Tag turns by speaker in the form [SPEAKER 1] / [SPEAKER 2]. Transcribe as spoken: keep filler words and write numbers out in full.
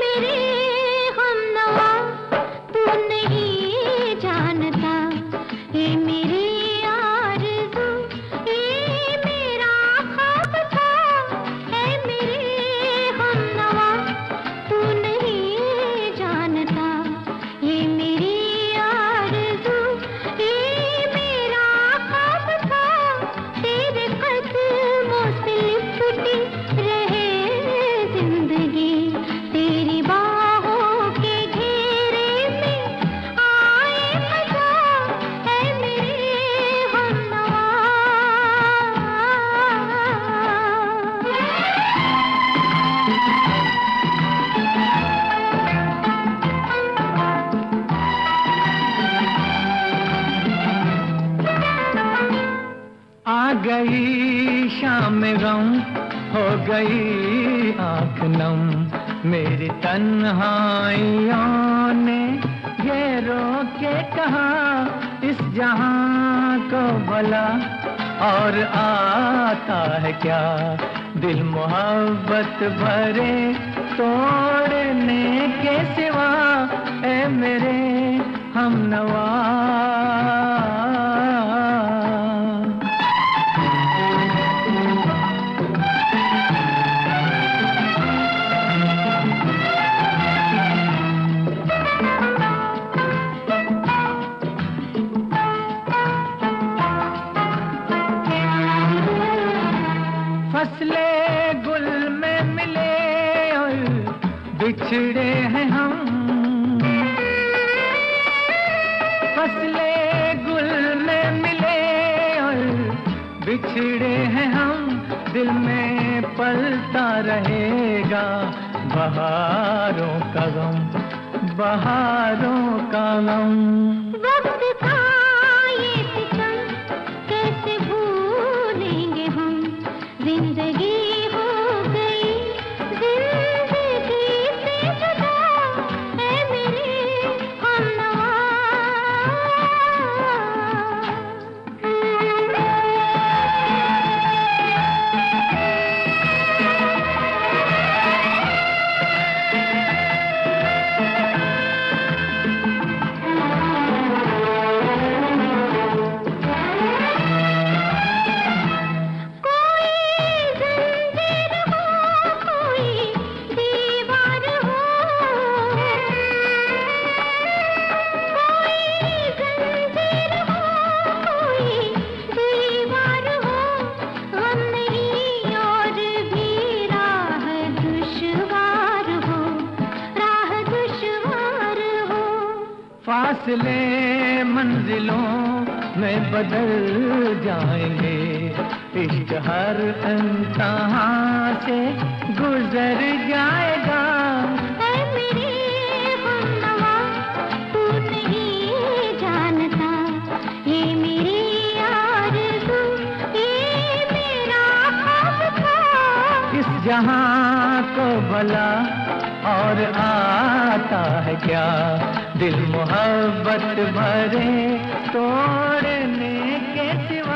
[SPEAKER 1] मेरे हमनवा तू नहीं जानता, ये मेरी आरज़ू ये मेरा ख्वाब था। ऐ मेरे हमनवा तू नहीं जानता, ये मेरी आरज़ू ये मेरा ख्वाब था। तेरे कदमों से लिपटी रहे जिंदगी, तेरी बाहों के घेरे में आए मजा। ऐ मेरे हमनवा।
[SPEAKER 2] आ गई शाम गम, हो गई आँख नम, मेरी तन्हाइयों ने ये रो के कहा इस जहां को भला और आता है क्या। दिल मोहब्बत भरे तोड़ने के सिवा, ए मेरे हमनवा। फसले गुल में मिले और बिछड़े हैं हम, फसले गुल में मिले और बिछड़े हैं हम। दिल में पलता रहेगा बहारों का गम, बहारों का गम।
[SPEAKER 1] वक्त का ये सितम कैसे भूलेंगे हम, जिंदगी हो गई जिंदगी से जुदा। ऐ मेरे हमनवा।
[SPEAKER 2] फासले मंजिलों में बदल जाएंगे, इश्क हर इम्तिहां से गुजर जाएगा।
[SPEAKER 1] ऐ मेरे हमनवा तू नहीं जानता, ये मेरी आरज़ू ये मेरा ख्वाब था।
[SPEAKER 2] इस जहां को भला और आता है क्या। दिल मोहब्बत भरे तोड़ने के सिवा।